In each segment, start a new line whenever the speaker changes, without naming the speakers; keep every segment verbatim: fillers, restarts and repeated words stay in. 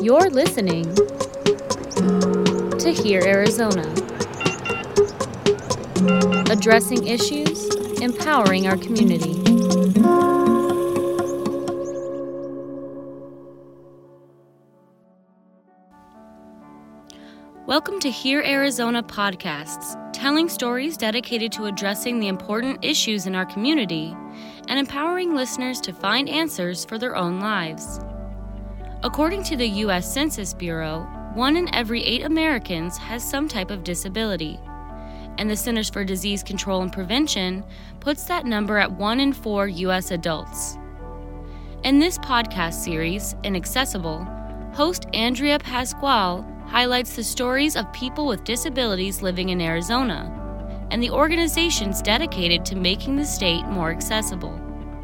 You're listening to Hear Arizona, addressing issues, empowering our community. Welcome to Hear Arizona podcasts, telling stories dedicated to addressing the important issues in our community and empowering listeners to find answers for their own lives. According to the U S Census Bureau, one in every eight Americans has some type of disability, and the Centers for Disease Control and Prevention puts that number at one in four U S adults. In this podcast series, Inaccessible, host Andrea Pasquale highlights the stories of people with disabilities living in Arizona and the organizations dedicated to making the state more accessible.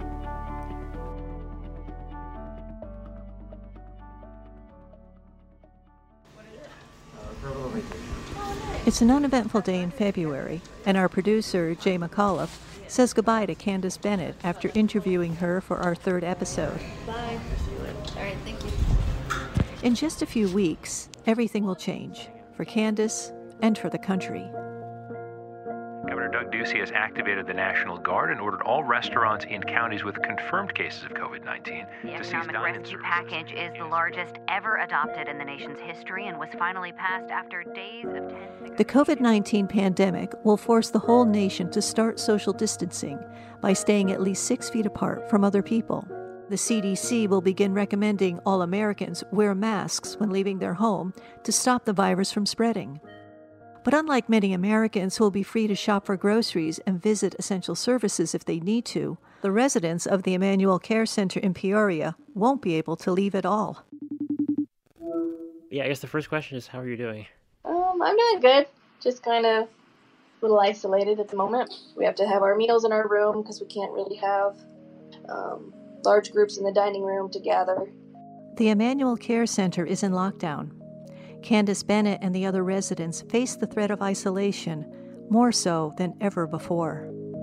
It's an uneventful day in February, and our producer, Jay McAuliffe, says goodbye to Candace Bennett after interviewing her for our third episode.
Bye. All right, thank you.
In just a few weeks, everything will change for Candace and for the country.
Governor Doug Ducey has activated the National Guard and ordered all restaurants in counties with confirmed cases of covid nineteen
the
to cease
economic
dine-in
rescue
services.
package is the largest ever adopted in the nation's history and was finally passed after days of tense.
The covid nineteen pandemic will force the whole nation to start social distancing by staying at least six feet apart from other people. The C D C will begin recommending all Americans wear masks when leaving their home to stop the virus from spreading. But unlike many Americans who will be free to shop for groceries and visit essential services if they need to, the residents of the Emmanuel Care Center in Peoria won't be able to leave at all.
Yeah, I guess the first question is, how are you doing?
Um, I'm doing good. Just kind of a little isolated at the moment. We have to have our meals in our room because we can't really have um, large groups in the dining room to gather.
The Emmanuel Care Center is in lockdown. Candace Bennett and the other residents face the threat of isolation more so than ever before.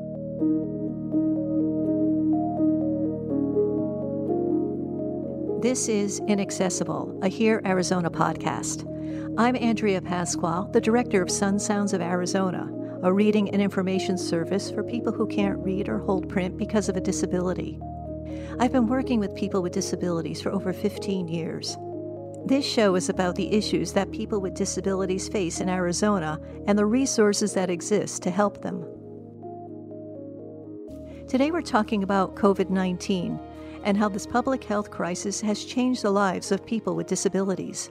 This is Inaccessible, a Hear Arizona podcast. I'm Andrea Pasquale, the director of Sun Sounds of Arizona, a reading and information service for people who can't read or hold print because of a disability. I've been working with people with disabilities for over fifteen years. This show is about the issues that people with disabilities face in Arizona and the resources that exist to help them. Today we're talking about covid nineteen and how this public health crisis has changed the lives of people with disabilities.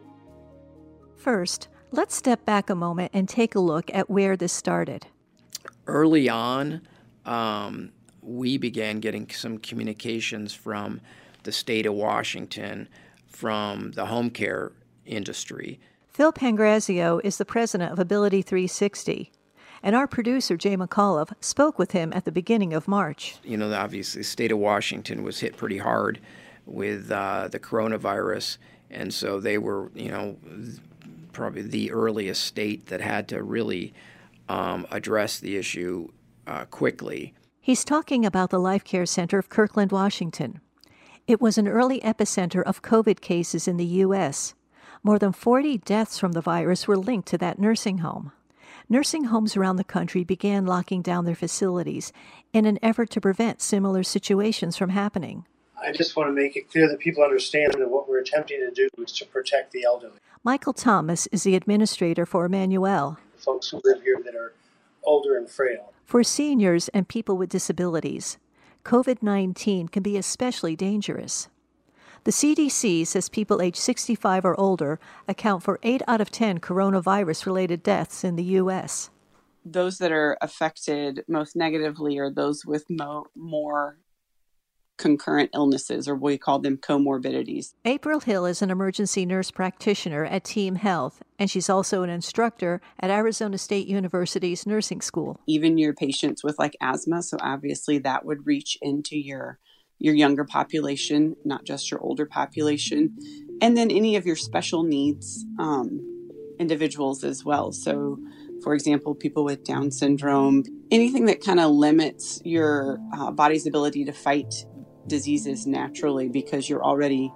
First, let's step back a moment and take a look at where this started.
Early on, um, we began getting some communications from the state of Washington, from the home care industry.
Phil Pangrazio is the president of Ability three sixty, and our producer, Jay McAuliffe, spoke with him at the beginning of March.
You know, obviously, the state of Washington was hit pretty hard with uh, the coronavirus, and so they were, you know, probably the earliest state that had to really um, address the issue uh, quickly.
He's talking about the Life Care Center of Kirkland, Washington. It was an early epicenter of COVID cases in the U S. More than forty deaths from the virus were linked to that nursing home. Nursing homes around the country began locking down their facilities in an effort to prevent similar situations from happening.
I just want to make it clear that people understand that what we're attempting to do is to protect the elderly.
Michael Thomas is the administrator for Emmanuel.
Folks who live here that are older and frail.
For seniors and people with disabilities, covid nineteen can be especially dangerous. The C D C says people age sixty-five or older account for eight out of ten coronavirus-related deaths in the U S.
Those that are affected most negatively are those with mo- more concurrent illnesses, or we call them comorbidities.
April Hill is an emergency nurse practitioner at Team Health, and she's also an instructor at Arizona State University's nursing school.
Even your patients with like asthma, so obviously that would reach into your your younger population, not just your older population, and then any of your special needs um, individuals as well. So, for example, people with Down syndrome, anything that kind of limits your uh, body's ability to fight diseases naturally because you're already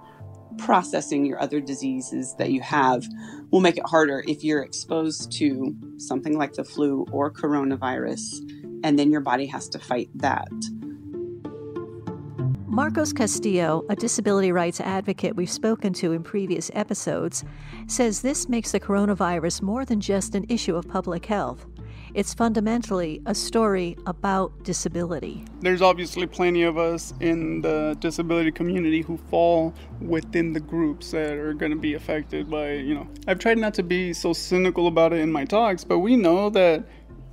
processing your other diseases that you have will make it harder if you're exposed to something like the flu or coronavirus, and then your body has to fight that.
Marcos Castillo, a disability rights advocate we've spoken to in previous episodes, says this makes the coronavirus more than just an issue of public health. It's fundamentally a story about disability.
There's obviously plenty of us in the disability community who fall within the groups that are going to be affected by, you know, I've tried not to be so cynical about it in my talks, but we know that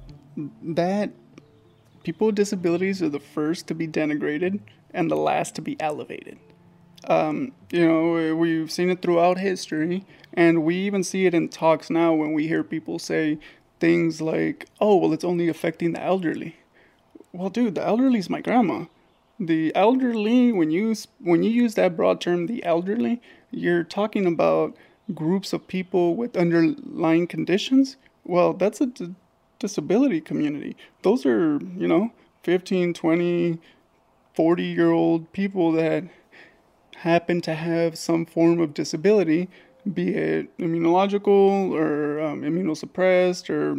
that people with disabilities are the first to be denigrated and the last to be elevated. Um, you know, we've seen it throughout history, and we even see it in talks now when we hear people say things like, oh, well, it's only affecting the elderly. Well, dude, the elderly is my grandma. The elderly, when you when you use that broad term, the elderly, you're talking about groups of people with underlying conditions. Well, that's a d- disability community. Those are, you know, fifteen, twenty, forty-year-old people that happen to have some form of disability, be it immunological or um, immunosuppressed or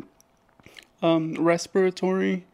um, respiratory.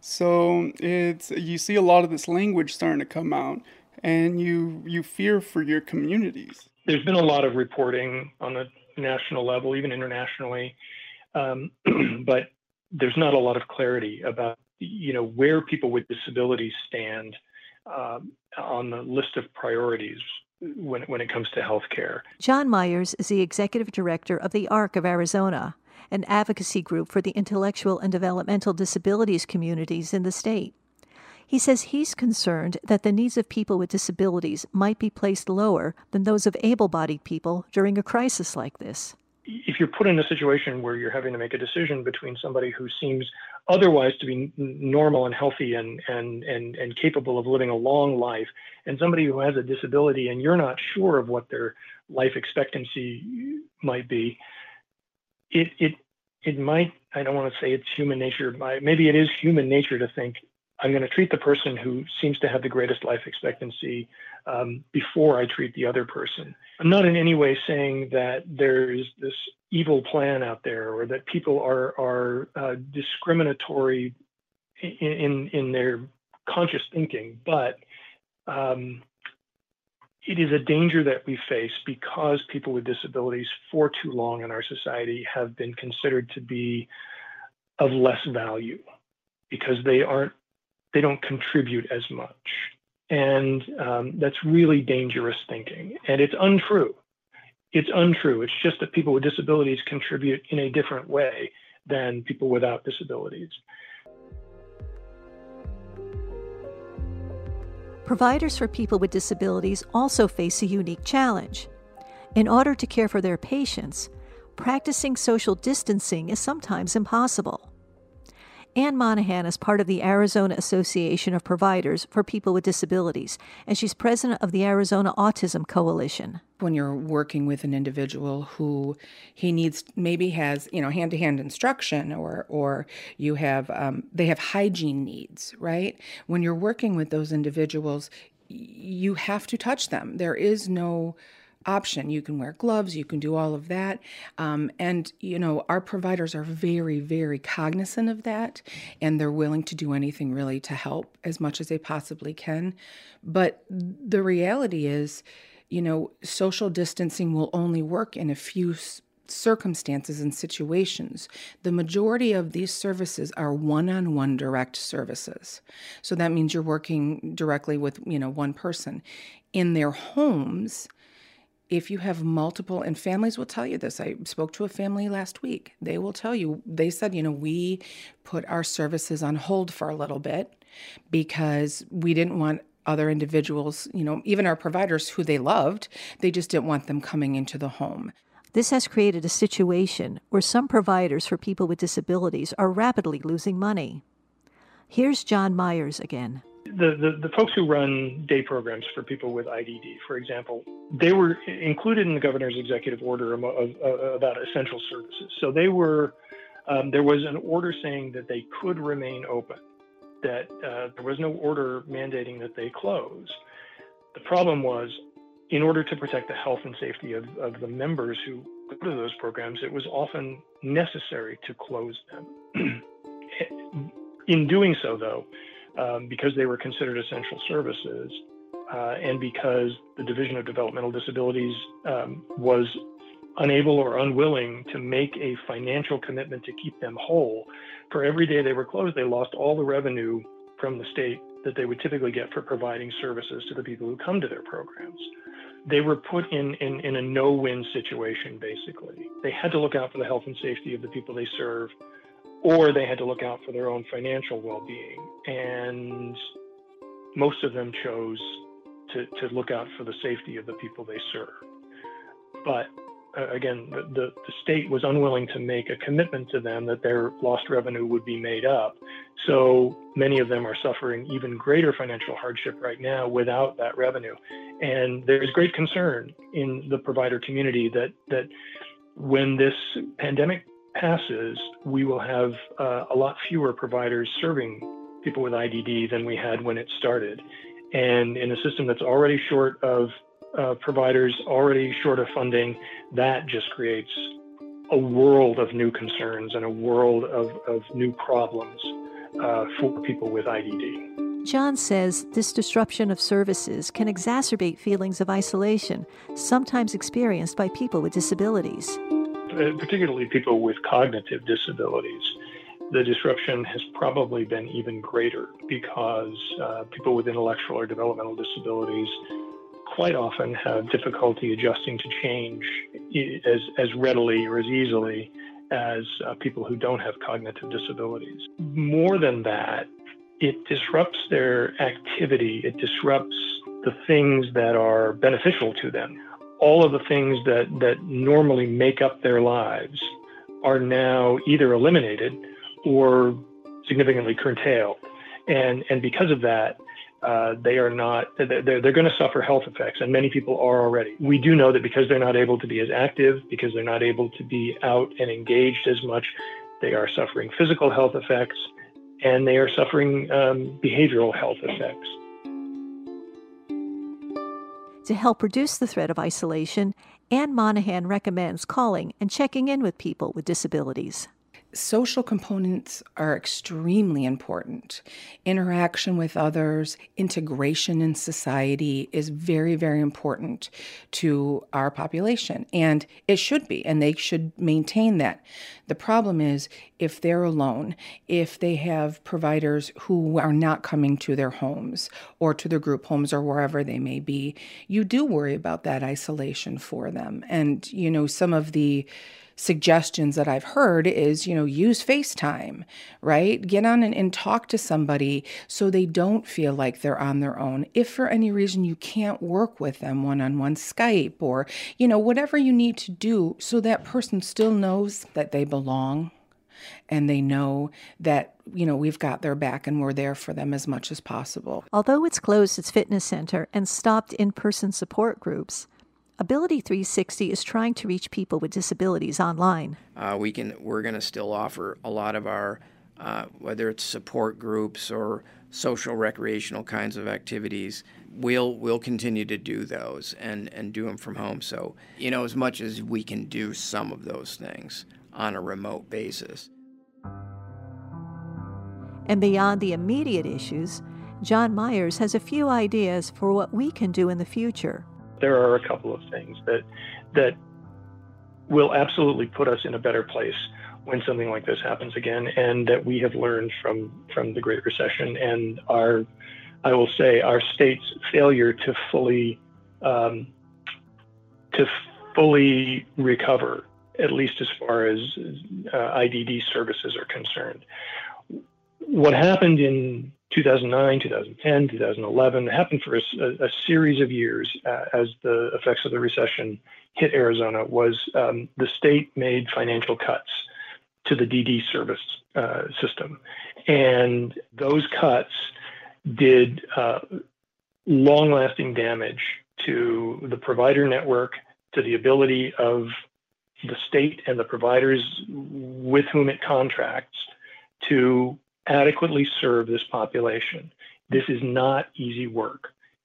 So it's you see a lot of this language starting to come out, and you you fear for your communities.
There's been a lot of reporting on a national level, even internationally, um, but there's not a lot of clarity about you know where people with disabilities stand um, on the list of priorities when when it comes to healthcare.
John Myers is the executive director of the A R C of Arizona, an advocacy group for the intellectual and developmental disabilities communities in the state. He says he's concerned that the needs of people with disabilities might be placed lower than those of able-bodied people during a crisis like this.
If you're put in a situation where you're having to make a decision between somebody who seems otherwise to be normal and healthy and, and, and, and capable of living a long life, and somebody who has a disability and you're not sure of what their life expectancy might be, it it it might, I don't want to say it's human nature, maybe it is human nature to think, I'm going to treat the person who seems to have the greatest life expectancy um, before I treat the other person. I'm not in any way saying that there's this evil plan out there or that people are are uh, discriminatory in, in in their conscious thinking, but um, it is a danger that we face because people with disabilities for too long in our society have been considered to be of less value because they aren't they don't contribute as much. And um, that's really dangerous thinking. And it's untrue. It's untrue. It's just that people with disabilities contribute in a different way than people without disabilities.
Providers for people with disabilities also face a unique challenge. In order to care for their patients, practicing social distancing is sometimes impossible. Ann Monahan is part of the Arizona Association of Providers for People with Disabilities, and she's president of the Arizona Autism Coalition.
When you're working with an individual who he needs, maybe has, you know, hand-to-hand instruction, or or you have, um, they have hygiene needs, right? When you're working with those individuals, you have to touch them. There is no option. You can wear gloves, you can do all of that. Um, and, you know, our providers are very, very cognizant of that, and they're willing to do anything really to help as much as they possibly can. But the reality is, you know, social distancing will only work in a few circumstances and situations. The majority of these services are one-on-one direct services. So that means you're working directly with, you know, one person. In their homes, if you have multiple, and families will tell you this. I spoke to a family last week. They will tell you, they said, you know, we put our services on hold for a little bit because we didn't want other individuals, you know, even our providers who they loved, they just didn't want them coming into the home.
This has created a situation where some providers for people with disabilities are rapidly losing money. Here's John Myers again.
The, the, the folks who run day programs for people with I D D, for example, they were included in the governor's executive order of, of, of, about essential services. So they were, um, there was an order saying that they could remain open, that uh, there was no order mandating that they close. The problem was in order to protect the health and safety of, of the members who go to those programs, it was often necessary to close them. In doing so, though, um, because they were considered essential services, uh, and because the Division of Developmental Disabilities um, was unable or unwilling to make a financial commitment to keep them whole, for every day they were closed, they lost all the revenue from the state that they would typically get for providing services to the people who come to their programs. They were put in, in, in a no-win situation, basically. They had to look out for the health and safety of the people they serve, or they had to look out for their own financial well-being. And most of them chose to, to look out for the safety of the people they serve. But uh, again, the, the, the state was unwilling to make a commitment to them that their lost revenue would be made up. So many of them are suffering even greater financial hardship right now without that revenue. And there's great concern in the provider community that, that when this pandemic passes, we will have uh, a lot fewer providers serving people with I D D than we had when it started. And in a system that's already short of uh, providers, already short of funding, that just creates a world of new concerns and a world of, of new problems uh, for people with I D D.
John says this disruption of services can exacerbate feelings of isolation, sometimes experienced by people with disabilities.
Particularly people with cognitive disabilities, the disruption has probably been even greater because uh, people with intellectual or developmental disabilities quite often have difficulty adjusting to change as, as readily or as easily as uh, people who don't have cognitive disabilities. More than that, it disrupts their activity. It disrupts the things that are beneficial to them. All of the things that, that normally make up their lives are now either eliminated or significantly curtailed. And, and because of that, uh, they are not, they're, they're going to suffer health effects, and many people are already. We do know that because they're not able to be as active, because they're not able to be out and engaged as much, they are suffering physical health effects, and they are suffering um, behavioral health effects.
To help reduce the threat of isolation, Anne Monahan recommends calling and checking in with people with disabilities.
Social components are extremely important. Interaction with others, integration in society is very, very important to our population. And it should be, and they should maintain that. The problem is if they're alone, if they have providers who are not coming to their homes or to their group homes or wherever they may be, you do worry about that isolation for them. And, you know, some of the suggestions that I've heard is, you know, use FaceTime, right? Get on and, and talk to somebody so they don't feel like they're on their own. If for any reason you can't work with them one-on-one, Skype or, you know, whatever you need to do so that person still knows that they belong and they know that, you know, we've got their back and we're there for them as much as possible.
Although it's closed its fitness center and stopped in-person support groups, Ability three sixty is trying to reach people with disabilities online.
Uh, we can, we're going to still offer a lot of our, uh, whether it's support groups or social recreational kinds of activities, we'll we'll continue to do those and, and do them from home. So, you know, as much as we can do some of those things on a remote basis.
And beyond the immediate issues, John Myers has a few ideas for what we can do in the future.
There are a couple of things that that will absolutely put us in a better place when something like this happens again, and that we have learned from from the Great Recession and our, I will say, our state's failure to fully um, to fully recover, at least as far as uh, I D D services are concerned. What happened in two thousand nine, two thousand ten, two thousand eleven happened for a, a, a series of years uh, as the effects of the recession hit Arizona was um, the state made financial cuts to the D D service uh, system. And those cuts did uh, long-lasting damage to the provider network, to the ability of the state and the providers with whom it contracts to adequately serve this population. This is not easy work.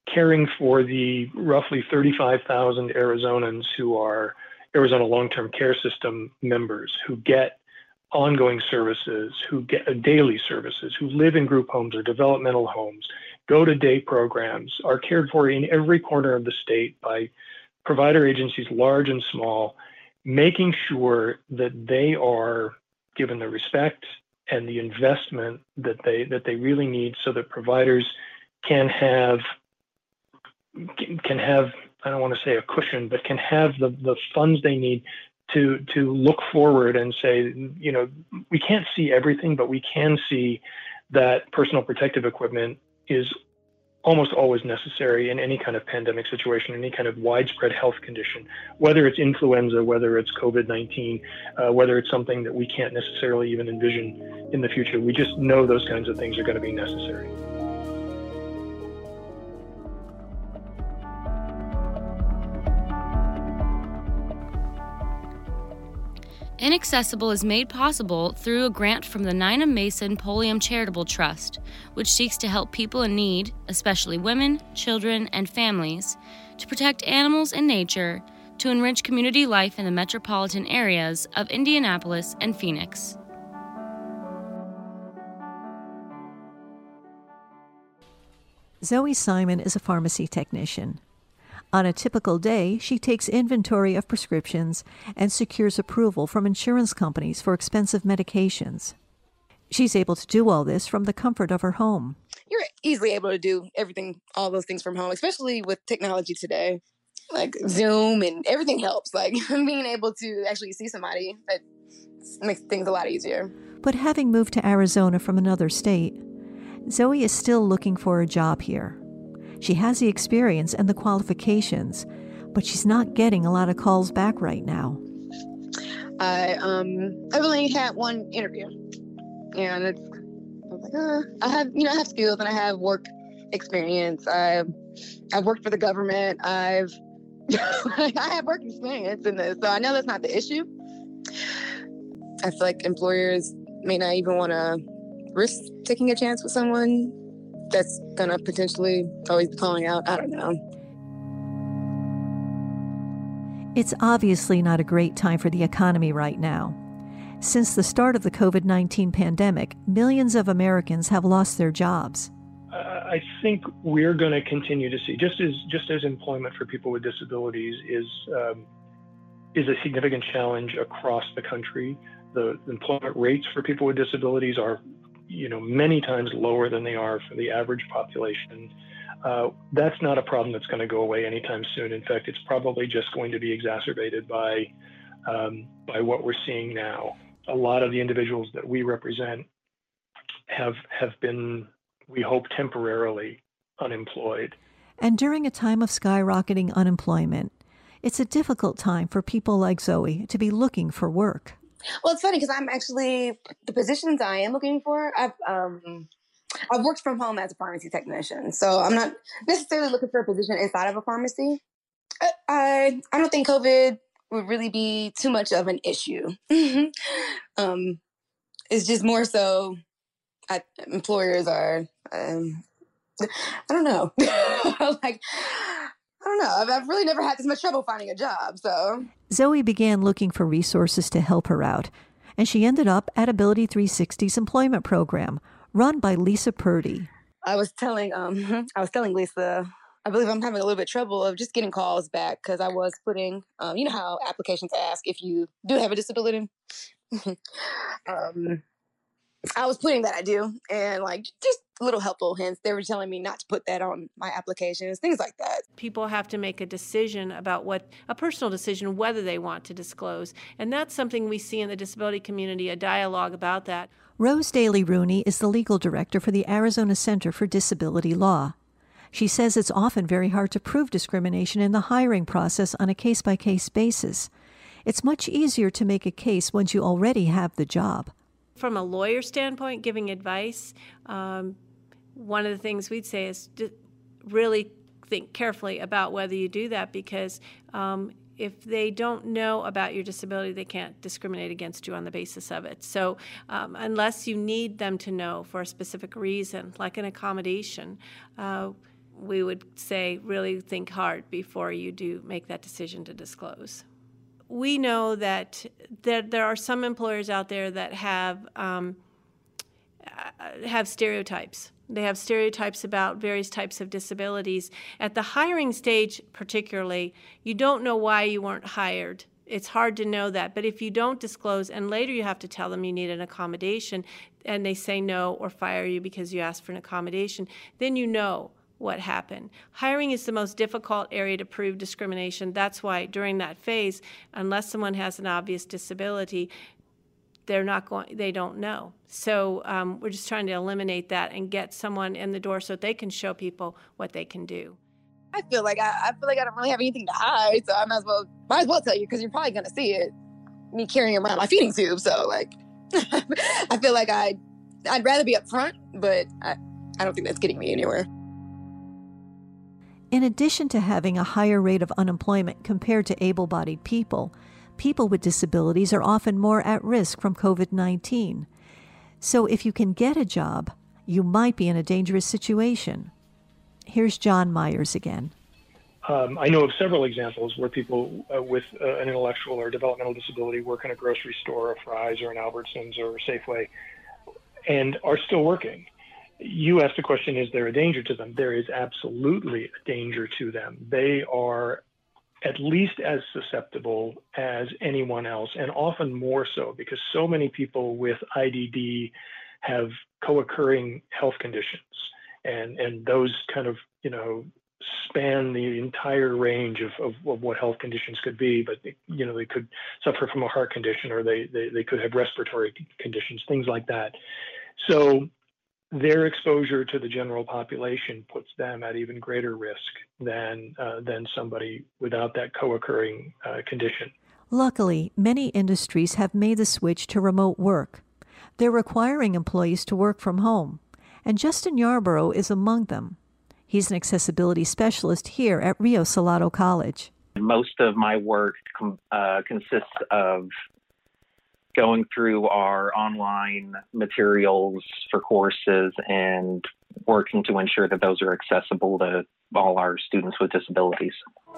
caring for the roughly thirty-five thousand Arizonans who are Arizona long-term care system members, who get ongoing services, who get daily services, who live in group homes or developmental homes, go to day programs, are cared for in every corner of the state by provider agencies, large and small, making sure that they are given the respect and the investment that they that they really need, so that providers can have can have I don't want to say a cushion, but can have the the funds they need to to look forward and say, you know, we can't see everything, but we can see that personal protective equipment is almost always necessary in any kind of pandemic situation, any kind of widespread health condition, whether it's influenza, whether it's COVID nineteen, uh, whether it's something that we can't necessarily even envision in the future. We just know those kinds of things are going to be necessary.
Inaccessible is made possible through a grant from the Nina Mason Polium Charitable Trust, which seeks to help people in need, especially women, children, and families, to protect animals and nature, to enrich community life in the metropolitan areas of Indianapolis and Phoenix.
Zoe Simon is a pharmacy technician. On a typical day, she takes inventory of prescriptions and secures approval from insurance companies for expensive medications. She's able to do all this from the comfort of her home.
You're easily able to do everything, all those things from home, especially with technology today. Like Zoom and everything helps. Like being able to actually see somebody, that makes things a lot easier.
But having moved to Arizona from another state, Zoe is still looking for a job here. She has the experience and the qualifications, but she's not getting a lot of calls back right now.
I um I've only had one interview, and it's I was like, uh, I have you know I have skills and I have work experience. I've I've worked for the government. I've I have work experience in this, so I know that's not the issue. I feel like employers may not even want to risk taking a chance with someone that's gonna potentially always be calling out. I don't know.
It's obviously not a great time for the economy right now. Since the start of the COVID nineteen pandemic, millions of Americans have lost their jobs.
Uh, I think we're going to continue to see, just as just as employment for people with disabilities is um, is a significant challenge across the country. The employment rates for people with disabilities are, you know, many times lower than they are for the average population. Uh, that's not a problem that's going to go away anytime soon. In fact, it's probably just going to be exacerbated by um, by what we're seeing now. A lot of the individuals that we represent have have been, we hope, temporarily unemployed.
And during a time of skyrocketing unemployment, it's a difficult time for people like Zoe to be looking for work.
Well, it's funny because I'm actually, the positions I am looking for, I've um, I've worked from home as a pharmacy technician, so I'm not necessarily looking for a position inside of a pharmacy. I I, I don't think COVID would really be too much of an issue. um, it's just more so I, employers are, um, I don't know, like, I don't know. I've, I've really never had this much trouble finding a job, so.
Zoe began looking for resources to help her out, and she ended up at Ability three sixty's employment program, run by Lisa Purdy.
I was telling, um, I was telling Lisa, I believe I'm having a little bit of trouble of just getting calls back because I was putting, um, you know how applications ask if you do have a disability? um, I was putting that I do, and like just little helpful hints. They were telling me not to put that on my applications, things like that.
People have to make a decision about what, a personal decision, whether they want to disclose. And that's something we see in the disability community, a dialogue about that.
Rose Daly Rooney is the legal director for the Arizona Center for Disability Law. She says it's often very hard to prove discrimination in the hiring process on a case-by-case basis. It's much easier to make a case once you already have the job.
From a lawyer standpoint, giving advice, um, one of the things we'd say is to really think carefully about whether you do that, because um, if they don't know about your disability, they can't discriminate against you on the basis of it. So um, unless you need them to know for a specific reason, like an accommodation, uh, we would say really think hard before you do make that decision to disclose. We know that there, there are some employers out there that have um, have stereotypes. They have stereotypes about various types of disabilities. At the hiring stage particularly, you don't know why you weren't hired. It's hard to know that. But if you don't disclose and later you have to tell them you need an accommodation and they say no or fire you because you asked for an accommodation, then you know what happened. Hiring is the most difficult area to prove discrimination. That's why during that phase, unless someone has an obvious disability, they're not going, they don't know. So um, we're just trying to eliminate that and get someone in the door so that they can show people what they can do.
I feel like I, I feel like I don't really have anything to hide, so I might as well might as well tell you because you're probably gonna see it. Me carrying around my feeding tube, so like I feel like I I'd rather be upfront, but I, I don't think that's getting me anywhere.
In addition to having a higher rate of unemployment compared to able-bodied people, people with disabilities are often more at risk from COVID nineteen. So if you can get a job, you might be in a dangerous situation. Here's John Myers again.
Um, I know of several examples where people uh, with uh, an intellectual or developmental disability work in a grocery store, a Fry's or an Albertsons or a Safeway, and are still working. You asked the question, is there a danger to them? There is absolutely a danger to them. They are at least as susceptible as anyone else, and often more so, because so many people with I D D have co-occurring health conditions. And and those kind of, you know, span the entire range of, of, of what health conditions could be. But, you know, they could suffer from a heart condition, or they, they, they could have respiratory conditions, things like that. So their exposure to the general population puts them at even greater risk than, uh, than somebody without that co-occurring uh, condition.
Luckily, many industries have made the switch to remote work. They're requiring employees to work from home. And Justin Yarborough is among them. He's an accessibility specialist here at Rio Salado College.
Most of my work uh, consists of going through our online materials for courses and working to ensure that those are accessible to all our students with disabilities.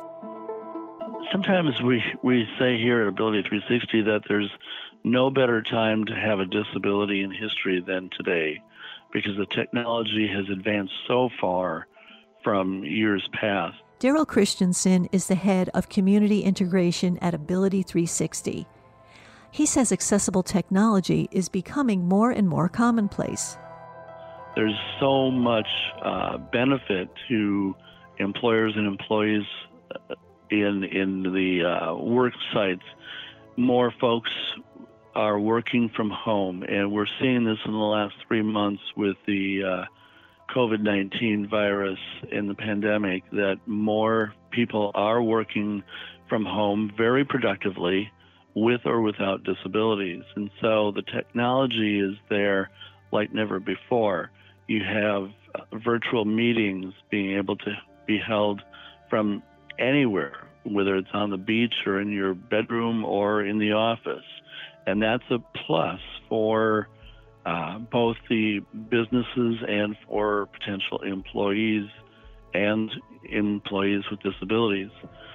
Sometimes we, we say here at Ability three sixty that there's no better time to have a disability in history than today, because the technology has advanced so far from years past.
Daryl Christensen is the head of community integration at Ability three sixty. He says accessible technology is becoming more and more commonplace.
There's so much uh, benefit to employers and employees in, in the uh, work sites. More folks are working from home, and we're seeing this in the last three months with the uh, COVID nineteen virus and the pandemic, that more people are working from home very productively with or without disabilities. And so the technology is there like never before. You have uh, virtual meetings being able to be held from anywhere, whether it's on the beach or in your bedroom or in the office. And that's a plus for uh, both the businesses and for potential employees and employees with disabilities.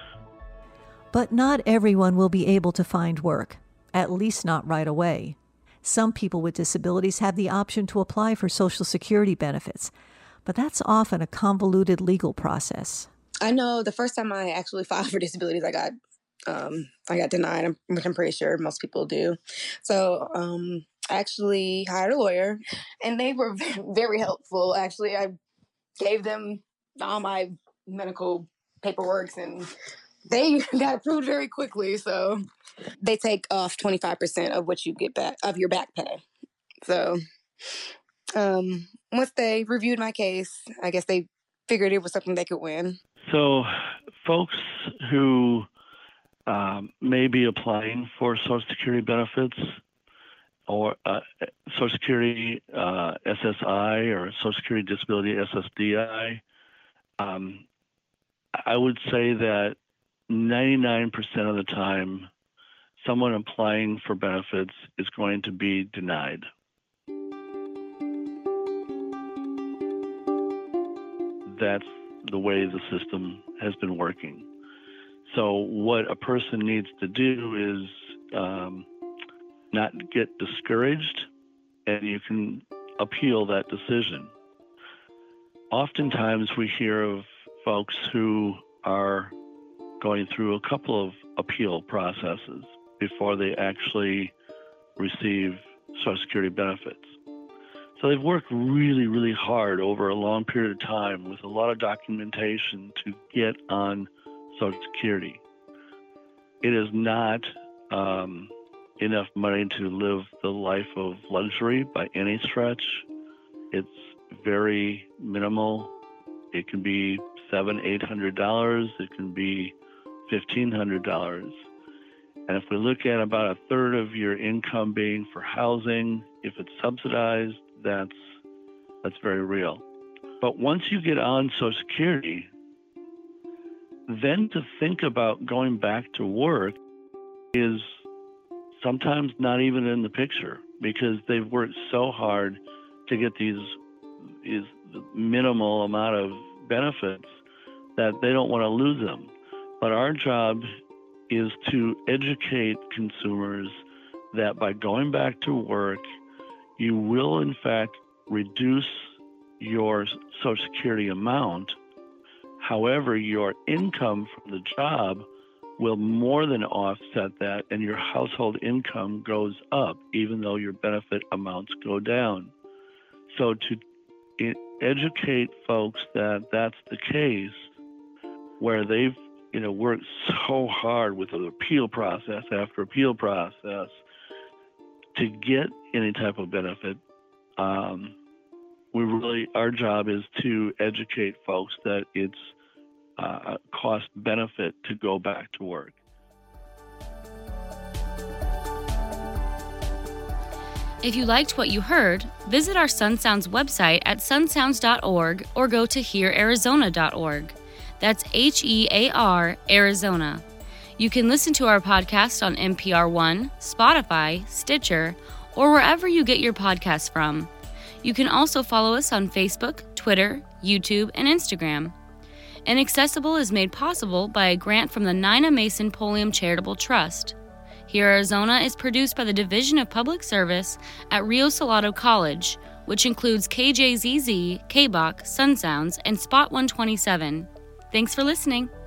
But not everyone will be able to find work, at least not right away. Some people with disabilities have the option to apply for Social Security benefits, but that's often a convoluted legal process.
I know the first time I actually filed for disabilities, I got um, I got denied, which I'm pretty sure most people do. So um, I actually hired a lawyer, and they were very helpful. Actually, I gave them all my medical paperwork, and they got approved very quickly. So they take off twenty-five percent of what you get back, of your back pay. So um, once they reviewed my case, I guess they figured it was something they could win.
So folks who um, may be applying for Social Security benefits or uh, Social Security uh, S S I or Social Security Disability S S D I, um, I would say that ninety-nine percent of the time, someone applying for benefits is going to be denied. That's the way the system has been working. So what a person needs to do is um, not get discouraged, and you can appeal that decision. Oftentimes we hear of folks who are going through a couple of appeal processes before they actually receive Social Security benefits. So they've worked really, really hard over a long period of time with a lot of documentation to get on Social Security. It is not um, enough money to live the life of luxury by any stretch. It's very minimal. It can be seven, eight hundred dollars. It can be fifteen hundred dollars. And if we look at about a third of your income being for housing, if it's subsidized, that's that's very real. But once you get on Social Security, then to think about going back to work is sometimes not even in the picture, because they've worked so hard to get these, these minimal amount of benefits that they don't want to lose them. But our job is to educate consumers that by going back to work, you will in fact reduce your Social Security amount. However, your income from the job will more than offset that, and your household income goes up, even though your benefit amounts go down. So to educate folks that that's the case, where they've you know worked so hard with an appeal process after appeal process to get any type of benefit, um, we really, our job is to educate folks that it's uh, a cost benefit to go back to work.
If you liked what you heard, visit our Sun Sounds website at sun sounds dot org or go to hear arizona dot org. That's H E A R, Arizona. You can listen to our podcast on N P R One, Spotify, Stitcher, or wherever you get your podcasts from. You can also follow us on Facebook, Twitter, YouTube, and Instagram. Inaccessible is made possible by a grant from the Nina Mason Pulliam Charitable Trust. Hear Arizona is produced by the Division of Public Service at Rio Salado College, which includes K J Z Z, K B O C, Sun Sounds, and Spot one twenty-seven. Thanks for listening.